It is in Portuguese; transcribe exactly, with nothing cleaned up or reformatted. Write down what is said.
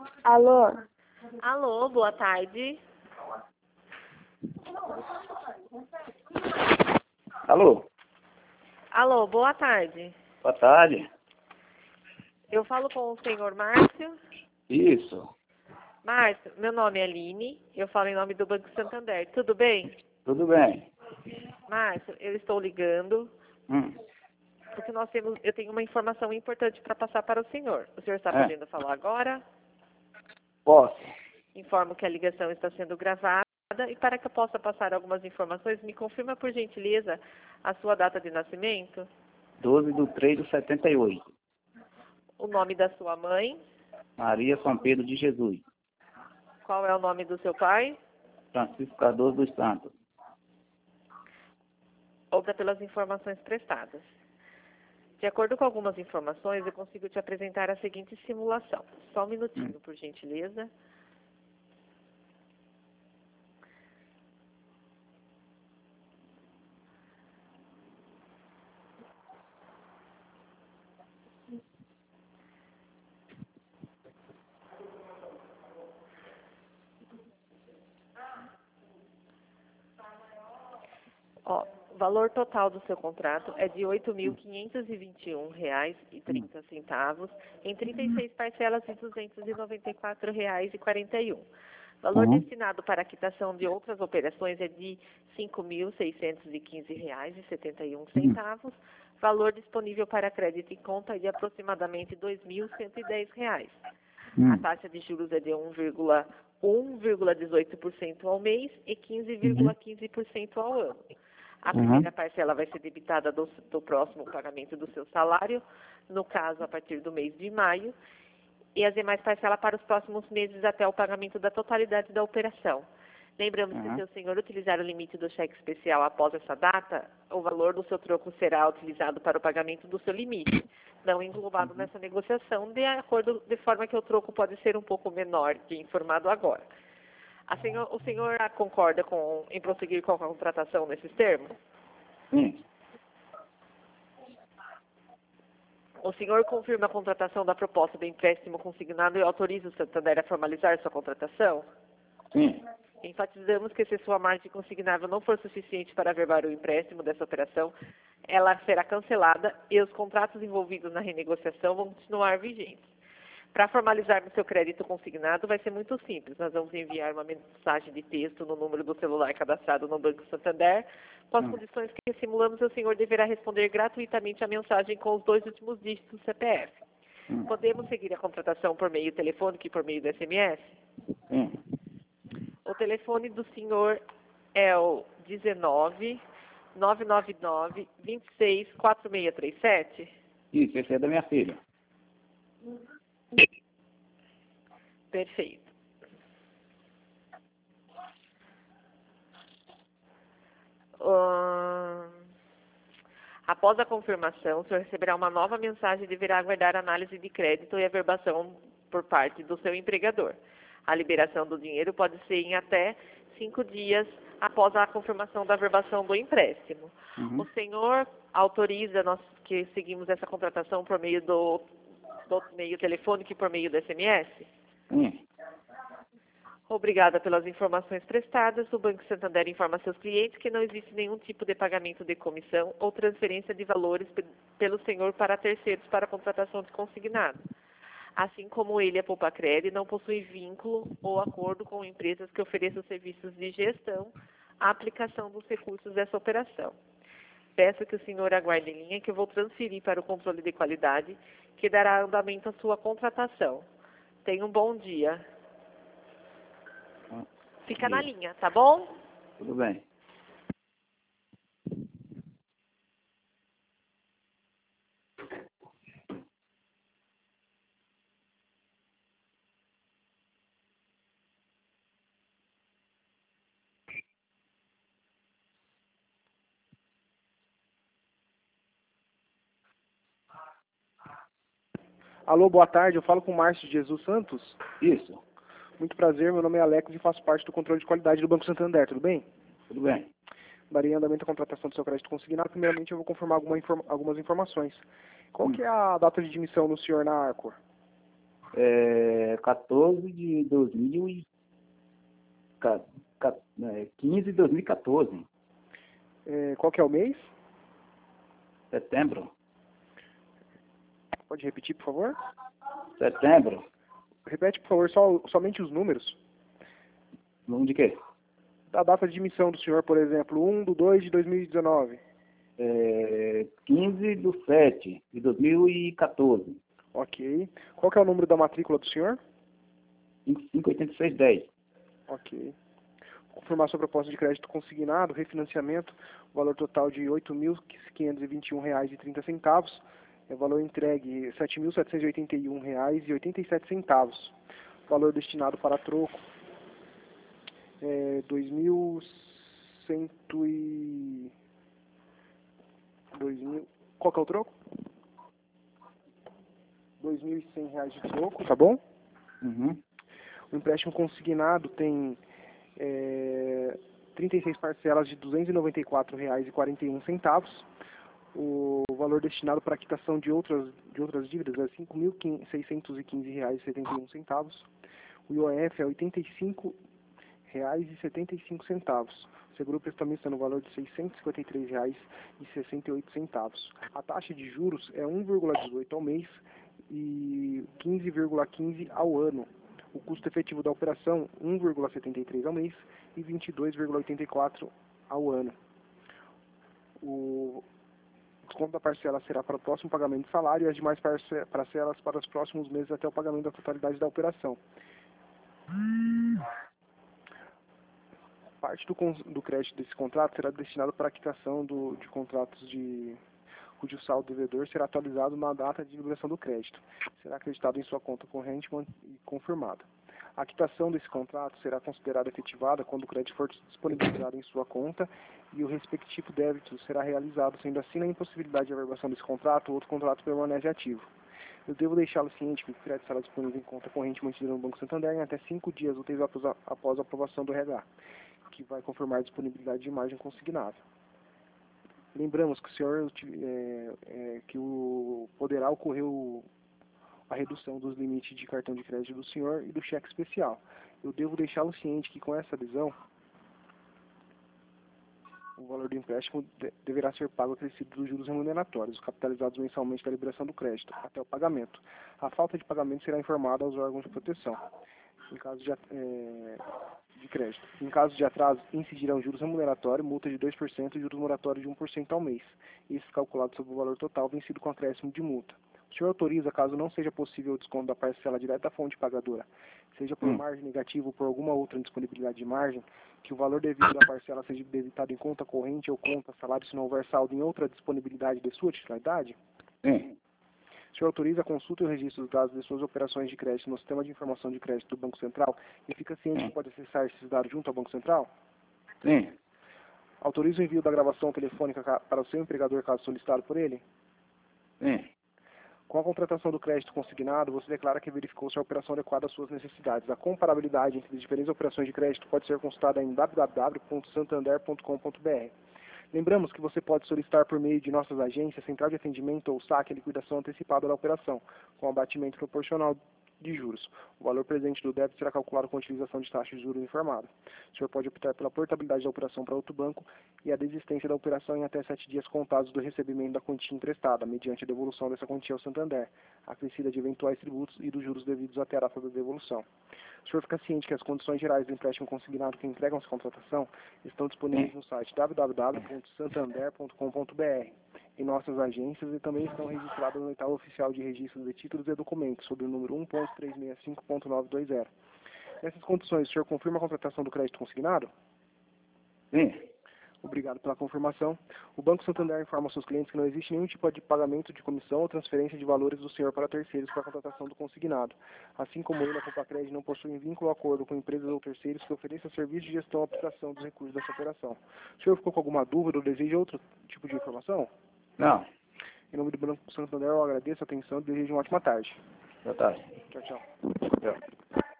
Alô? Alô, boa tarde. Alô? Alô, boa tarde. Boa tarde. Eu falo com o senhor Márcio. Isso. Márcio, meu nome é Aline, eu falo em nome do Banco Santander. Tudo bem? Tudo bem. Márcio, eu estou ligando Hum. porque nós temos, eu tenho uma informação importante para passar para o senhor. O senhor está É. podendo falar agora? Posso? Informo que a ligação está sendo gravada e para que eu possa passar algumas informações, me confirma por gentileza a sua data de nascimento, doze de três de setenta e oito. o nome da sua mãe, Maria São Pedro de Jesus. qual é o nome do seu pai. Francisco Cardoso dos Santos. Outra pelas informações prestadas. De acordo com algumas informações, eu consigo te apresentar a seguinte simulação. Só um minutinho, Hum. por gentileza. Ó, o valor total do seu contrato é de oito mil quinhentos e vinte e um reais e trinta centavos em trinta e seis parcelas de duzentos e noventa e quatro reais e quarenta e um. Valor Uhum. destinado para a quitação de outras operações é de cinco mil seiscentos e quinze reais e setenta e um centavos. Valor disponível para crédito em conta é de aproximadamente dois mil cento e dez reais. Hum. A taxa de juros é de um vírgula um vírgula dezoito por cento ao mês e quinze vírgula quinze por cento ao ano. A Uhum. primeira parcela vai ser debitada do, do próximo pagamento do seu salário, no caso, a partir do mês de maio, e as demais parcelas para os próximos meses até o pagamento da totalidade da operação. Lembramos que Uhum. se o senhor utilizar o limite do cheque especial após essa data, o valor do seu troco será utilizado para o pagamento do seu limite, não englobado nessa negociação, de acordo de forma que o troco pode ser um pouco menor que informado agora. A senhor, o senhor concorda com, em prosseguir com a contratação nesses termos? Sim. O senhor confirma a contratação da proposta de empréstimo consignado e autoriza o Santander a formalizar sua contratação? Sim. Enfatizamos que se sua margem consignável não for suficiente para averbar o empréstimo dessa operação, ela será cancelada e os contratos envolvidos na renegociação vão continuar vigentes. Para formalizar seu crédito consignado vai ser muito simples. Nós vamos enviar uma mensagem de texto no número do celular cadastrado no Banco Santander. Com as Hum. condições que simulamos, o senhor deverá responder gratuitamente a mensagem com os dois últimos dígitos do C P F. Hum. Podemos seguir a contratação por meio telefônico e por meio do S M S? Sim. O telefone do senhor é o dezenove, nove nove nove, vinte e seis, quatro seis três sete? Isso, esse é da minha filha. Perfeito. Ahn, após a confirmação, o senhor receberá uma nova mensagem e deverá aguardar análise de crédito e averbação por parte do seu empregador. A liberação do dinheiro pode ser em até cinco dias após a confirmação da averbação do empréstimo. Uhum. O senhor autoriza nós que seguimos essa contratação por meio do, do meio telefônico e por meio do S M S? Sim. Obrigada pelas informações prestadas. O Banco Santander informa seus clientes que não existe nenhum tipo de pagamento de comissão ou transferência de valores pe- pelo senhor para terceiros para a contratação de consignado. Assim como ele, a Poupa Cred, não possui vínculo ou acordo com empresas que ofereçam serviços de gestão à aplicação dos recursos dessa operação. Peço que o senhor aguarde em linha que eu vou transferir para o controle de qualidade que dará andamento à sua contratação. Tenha um bom dia. Fica na linha, tá bom? Tudo bem. Alô, boa tarde, eu falo com o Márcio de Jesus Santos. Isso. Muito prazer, meu nome é Alex e faço parte do controle de qualidade do Banco Santander, tudo bem? Tudo bem. Darei andamento à contratação do seu crédito consignado. Primeiramente eu vou confirmar alguma informa- algumas informações. Qual Hum. que é a data de admissão do senhor na Arcor? É, quatorze de dois mil e quinze de dois mil e quatorze. É, qual que é o mês? Setembro. Pode repetir, por favor? Setembro. Repete, por favor, só, somente os números. Número de quê? Da data de emissão do senhor, por exemplo, um de dois de dois mil e dezenove. É, quinze de sete de dois mil e quatorze. Ok. Qual que é o número da matrícula do senhor? vinte e cinco, oitenta e seis, dez. Ok. Confirmar sua proposta de crédito consignado, refinanciamento, valor total de oito mil quinhentos e vinte e um reais e trinta centavos. É valor entregue sete mil setecentos e oitenta e um reais e oitenta e sete centavos. Valor destinado para troco é dois mil cento e... dois mil... Qual que é o troco? dois mil e cem reais de troco, tá bom? Uhum. O empréstimo consignado tem é, trinta e seis parcelas de duzentos e noventa e quatro reais e quarenta e um centavos. O valor destinado para a quitação de outras, de outras dívidas é cinco mil seiscentos e quinze reais e setenta e um centavos. O I O F é oitenta e cinco reais e setenta e cinco centavos. O seguro prestamista no valor de seiscentos e cinquenta e três reais e sessenta e oito centavos. A taxa de juros é um vírgula dezoito ao mês e quinze vírgula quinze ao ano. O custo efetivo da operação, um vírgula setenta e três ao mês e vinte e dois vírgula oitenta e quatro ao ano. O desconto da parcela será para o próximo pagamento de salário e as demais parcelas para os próximos meses até o pagamento da totalidade da operação. Parte do, do crédito desse contrato será destinado para a quitação do, de contratos de cujo saldo devedor será atualizado na data de liberação do crédito. Será acreditado em sua conta corrente e confirmado. A quitação desse contrato será considerada efetivada quando o crédito for disponibilizado em sua conta e o respectivo débito será realizado, sendo assim na impossibilidade de averbação desse contrato, o outro contrato permanece ativo. Eu devo deixá-lo ciente que o crédito será disponível em conta corrente mantida no Banco Santander em até cinco dias úteis após a aprovação do R H, que vai confirmar a disponibilidade de margem consignável. Lembramos que o senhor é, é, que o, poderá ocorrer o, a redução dos limites de cartão de crédito do senhor e do cheque especial. Eu devo deixá-lo ciente que com essa adesão, o valor do empréstimo de, deverá ser pago acrescido dos juros remuneratórios, capitalizados mensalmente da liberação do crédito, até o pagamento. A falta de pagamento será informada aos órgãos de proteção. Em caso de, é, de crédito. Em caso de atraso, incidirão juros remuneratórios, multa de dois por cento e juros moratórios de um por cento ao mês. Isso calculado sobre o valor total vencido com acréscimo de multa. O senhor autoriza, caso não seja possível o desconto da parcela direta da fonte pagadora, seja por hum. margem negativa ou por alguma outra indisponibilidade de margem, que o valor devido da parcela seja debitado em conta corrente ou conta salário se não houver saldo em outra disponibilidade de sua titularidade? Sim. O senhor autoriza a consulta e o registro dos dados de suas operações de crédito no sistema de informação de crédito do Banco Central e fica ciente que pode acessar esses dados junto ao Banco Central? Sim. Autoriza o envio da gravação telefônica para o seu empregador caso solicitado por ele? Sim. Com a contratação do crédito consignado, você declara que verificou se a operação adequada às suas necessidades. A comparabilidade entre as diferentes operações de crédito pode ser consultada em w w w ponto santander ponto com ponto b r. Lembramos que você pode solicitar por meio de nossas agências, central de atendimento ou saque a liquidação antecipada da operação, com abatimento proporcional de juros. O valor presente do débito será calculado com a utilização de taxa de juros informada. O senhor pode optar pela portabilidade da operação para outro banco e a desistência da operação em até sete dias contados do recebimento da quantia emprestada, mediante a devolução dessa quantia ao Santander, acrescida de eventuais tributos e dos juros devidos até a data da devolução. O senhor fica ciente que as condições gerais do empréstimo consignado que entregam essa contratação estão disponíveis no site w w w ponto santander ponto com ponto b r, em nossas agências, e também estão registradas no edital oficial de registro de títulos e documentos, sob o número um ponto trezentos e sessenta e cinco ponto novecentos e vinte. Nessas condições, o senhor confirma a contratação do crédito consignado? Sim. Obrigado pela confirmação. O Banco Santander informa aos seus clientes que não existe nenhum tipo de pagamento de comissão ou transferência de valores do senhor para terceiros para a contratação do consignado. Assim como ele, a Compacred não possui vínculo ou acordo com empresas ou terceiros que ofereçam serviço de gestão ou aplicação dos recursos dessa operação. O senhor ficou com alguma dúvida ou deseja outro tipo de informação? Não. Em nome do Banco Santander, eu agradeço a atenção e desejo uma ótima tarde. Boa tarde. Tchau, tchau. Tchau.